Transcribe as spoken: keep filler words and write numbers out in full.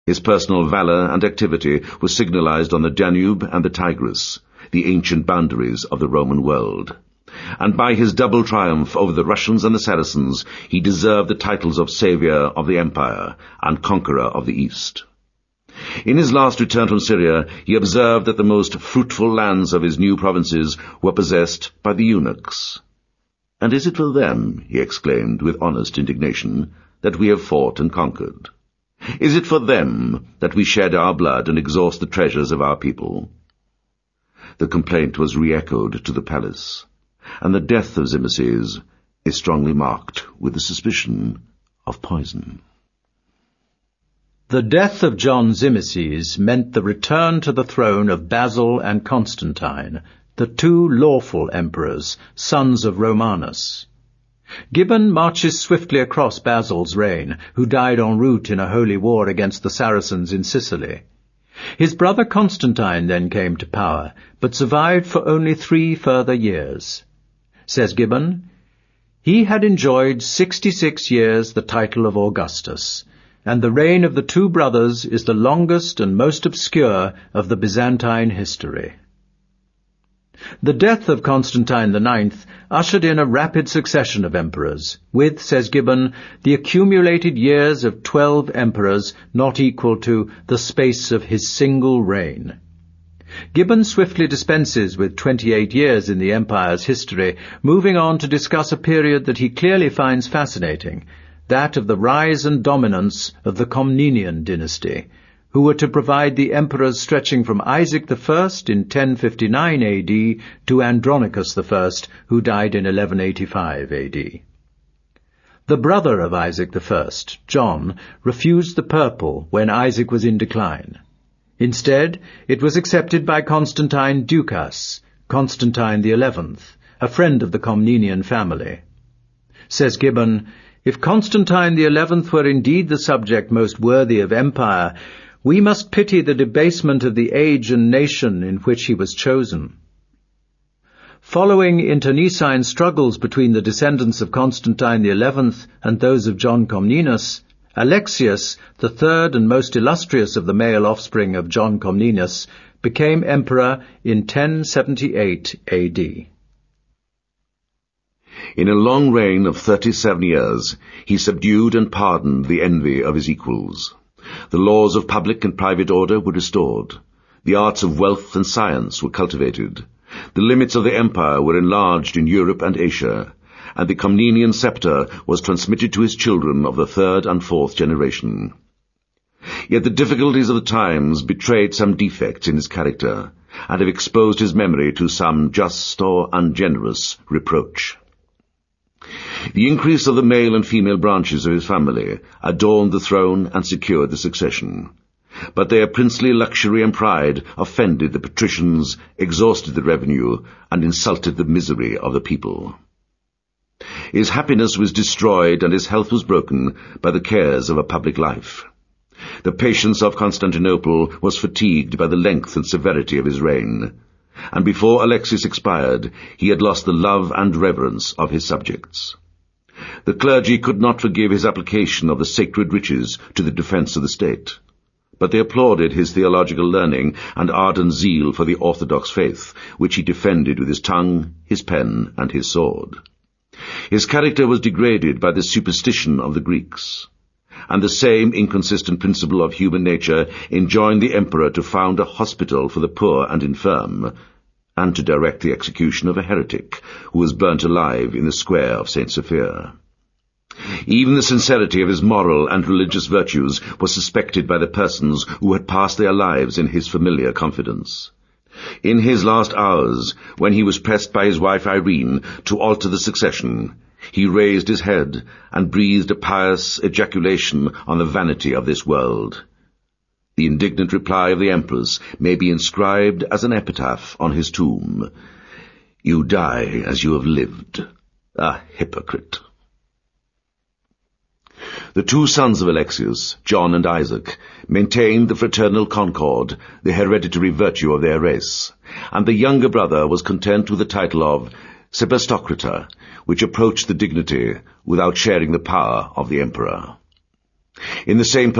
His personal valor and activity were signalized on the Danube and the Tigris, the ancient boundaries of the Roman world. And by his double triumph over the Russians and the Saracens, he deserved the titles of Savior of the Empire and Conqueror of the East. In his last return from Syria, he observed that the most fruitful lands of his new provinces were possessed by the eunuchs. "And is it for them," he exclaimed with honest indignation, "that we have fought and conquered? Is it for them that we shed our blood and exhaust the treasures of our people?" The complaint was re-echoed to the palace, and the death of Zimisces is strongly marked with the suspicion of poison. The death of John Zimisces meant the return to the throne of Basil and Constantine, the two lawful emperors, sons of Romanus. Gibbon marches swiftly across Basil's reign, who died en route in a holy war against the Saracens in Sicily. His brother Constantine then came to power, but survived for only three further years. Says Gibbon, "He had enjoyed sixty-six years the title of Augustus, and the reign of the two brothers is the longest and most obscure of the Byzantine history." The death of Constantine the Ninth ushered in a rapid succession of emperors, with, says Gibbon, the accumulated years of twelve emperors not equal to the space of his single reign. Gibbon swiftly dispenses with twenty-eight years in the empire's history, moving on to discuss a period that he clearly finds fascinating, that of the rise and dominance of the Comnenian dynasty, who were to provide the emperors stretching from Isaac the First in ten fifty-nine A D to Andronicus the First, who died in eleven eighty-five A D. The brother of Isaac the First, John, refused the purple when Isaac was in decline. Instead, it was accepted by Constantine Ducas, Constantine the Eleventh, a friend of the Comnenian family. Says Gibbon, "If Constantine the Eleventh were indeed the subject most worthy of empire, we must pity the debasement of the age and nation in which he was chosen." Following internecine struggles between the descendants of Constantine the Eleventh and those of John Comnenus, Alexius, the third and most illustrious of the male offspring of John Comnenus, became emperor in ten seventy-eight A D. In a long reign of thirty-seven years, he subdued and pardoned the envy of his equals. The laws of public and private order were restored. The arts of wealth and science were cultivated. The limits of the empire were enlarged in Europe and Asia, and the Comnenian scepter was transmitted to his children of the third and fourth generation. Yet the difficulties of the times betrayed some defects in his character, and have exposed his memory to some just or ungenerous reproach. The increase of the male and female branches of his family adorned the throne and secured the succession. But their princely luxury and pride offended the patricians, exhausted the revenue, and insulted the misery of the people. His happiness was destroyed and his health was broken by the cares of a public life. The patience of Constantinople was fatigued by the length and severity of his reign, and before Alexius expired, he had lost the love and reverence of his subjects. The clergy could not forgive his application of the sacred riches to the defense of the state, but they applauded his theological learning and ardent zeal for the orthodox faith, which he defended with his tongue, his pen, and his sword. His character was degraded by the superstition of the Greeks, and the same inconsistent principle of human nature enjoined the emperor to found a hospital for the poor and infirm, and to direct the execution of a heretic who was burnt alive in the square of Saint Sophia. Even the sincerity of his moral and religious virtues was suspected by the persons who had passed their lives in his familiar confidence. In his last hours, when he was pressed by his wife Irene to alter the succession, he raised his head and breathed a pious ejaculation on the vanity of this world. The indignant reply of the empress may be inscribed as an epitaph on his tomb: "You die as you have lived, a hypocrite." The two sons of Alexius, John and Isaac, maintained the fraternal concord, the hereditary virtue of their race, and the younger brother was content with the title of Sebastocrata, which approached the dignity without sharing the power of the emperor. In the same